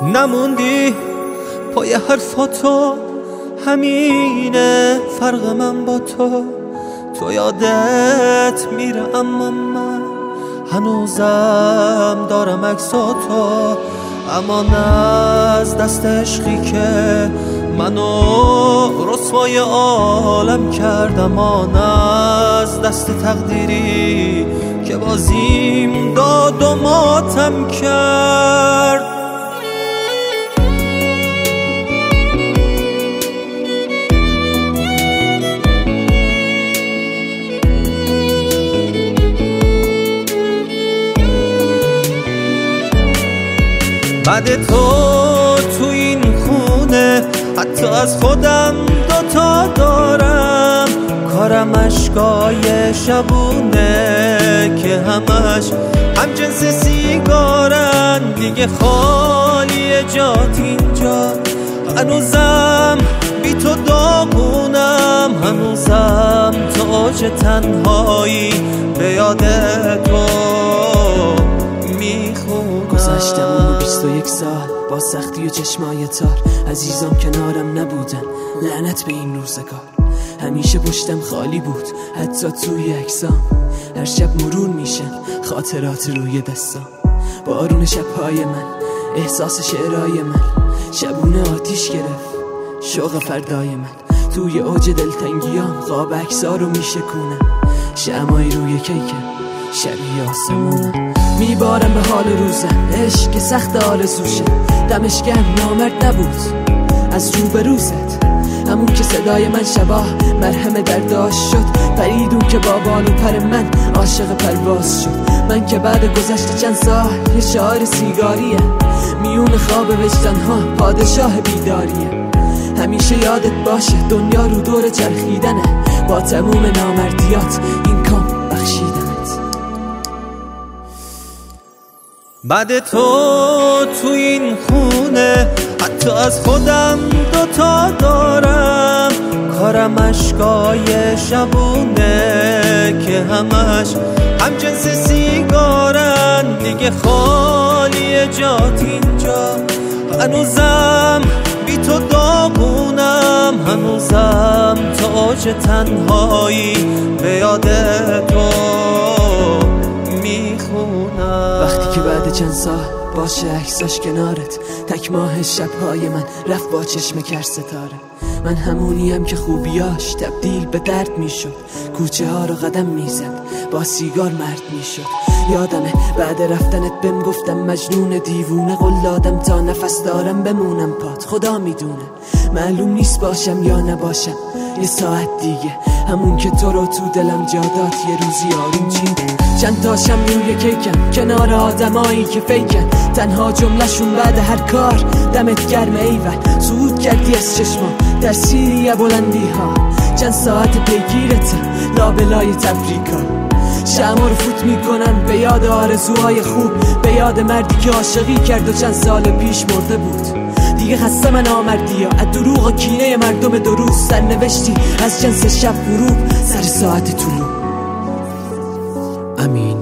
نموندی پای حرفاتو، همینه فرق من با تو یادت میره اما من هنوزم دارم عکساتو، اما نه از دست عشقی که منو رسوای عالم کرد، اما نه از دست تقدیری که بازیم داد و ماتم کرد. بعد تو این خونه حتی از خودم دوتا دارم، کارم اشکای شبونه که همش هم جنس سیگارن، دیگه خالی جات اینجا، هنوزم بی تو داغونم، هنوزم تا اوج تنهایی به یاد تو میخونم. گذشتم اونو 21 سال با سختی و چشمای تار، عزیزم کنارم نبودن، لعنت به این روزگار. همیشه پشتم خالی بود حتی توی عکسام، هر شب مرور میشن خاطرات روی دستام. بارون شبهای من، احساس شعرهای من، شبونه آتیش گرفت شوق فردای من. توی اوج دلتنگیام خواب عکسا رو میشکونم، شمعای روی کیکم شبیه آسمونم. میبارم به حال روزم، عشق سخت آرزوشه، دمش گرم نامرد نبود از روبروست، همون که صدای من شباه مرهم درداش شد، پریدون که با بالو پر من عاشق پرواز شد. من که بعد گذشت چند سال یه شعار سیگاریه، میون خواب وجدانها پادشاه بیداریه. همیشه یادت باشه دنیا رو دور چرخیدنه، با تموم نامردیات این کام بخشیدنت. بعد تو این خونه حتی از خودم دوتا دارم، کارم اشکای شبونه که همش هم جنس سیگارن، دیگه خالی جات اینجا، هنوزم بی تو داغونم، هنوزم تا اوج تنهایی به یاد تو میخونم. وقتی که بعد چند سال باشه عکساش کنارت، تک ماه شبهای من رفت با چشم کر ستاره. من همونیم که خوبیاش تبدیل به درد میشد، کوچه ها رو قدم میزد با سیگار مرد میشد. یادمه بعد رفتنت بهم گفتم مجنون دیوونه، قول دادم تا نفس دارم بمونم پات، خدا میدونه معلوم نیست باشم یا نباشم یه ساعت دیگه، همون که تو رو تو دلم جا داد یه روزی آروم چیده. چند تاشم روی کیکم کنار آدمایی که فیکن، تنها جملهشون بعد هر کار دمت گرم ایول، صعود کردی از چشمام در سیری بلندی ها، چند ساعت پیگیرتم لابلای تفریکا. شمع رو فوت میکنن به یاد آرزوهای خوب، به یاد مردی که عاشقی کرد و چند سال پیش مرده بود. دیگه خسته من آمردی ها از دروغ و کینه مردم دو روز، سرنوشتی از جنس شب غروب سر ساعت طلوع. امین